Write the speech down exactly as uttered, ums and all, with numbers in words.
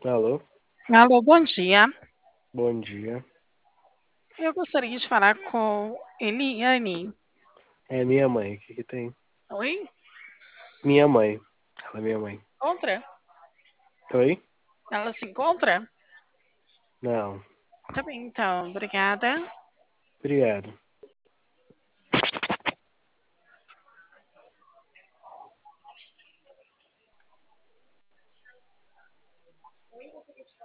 Alô, Alô, bom dia. bom dia. Eu gostaria de falar com Eliane. É minha mãe, o que que tem? Oi? Minha mãe. Ela é minha mãe. Encontra? Oi? Ela se encontra? Não, Tá bem, então. Obrigada. obrigado.